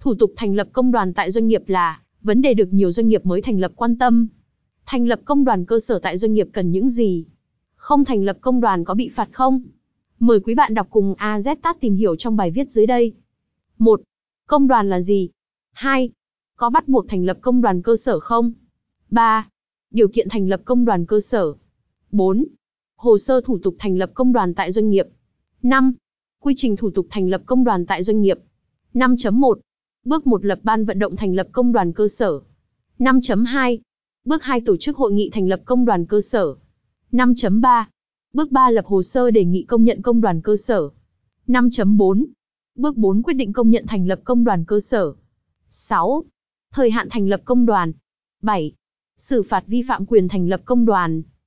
Thủ tục thành lập công đoàn tại doanh nghiệp là vấn đề được nhiều doanh nghiệp mới thành lập quan tâm. Thành lập công đoàn cơ sở tại doanh nghiệp cần những gì? Không thành lập công đoàn có bị phạt không? Mời quý bạn đọc cùng AZTAC tìm hiểu trong bài viết dưới đây. 1. Công đoàn là gì? 2. Có bắt buộc thành lập công đoàn cơ sở không? 3. Điều kiện thành lập công đoàn cơ sở. 4. Hồ sơ thủ tục thành lập công đoàn tại doanh nghiệp. 5. Quy trình thủ tục thành lập công đoàn tại doanh nghiệp. 5.1. Bước 1 lập ban vận động thành lập công đoàn cơ sở. 5.2. Bước 2 tổ chức hội nghị thành lập công đoàn cơ sở. 5.3. Bước 3 lập hồ sơ đề nghị công nhận công đoàn cơ sở. 5.4. Bước 4 quyết định công nhận thành lập công đoàn cơ sở. 6. Thời hạn thành lập công đoàn. 7. Xử phạt vi phạm quyền thành lập công đoàn.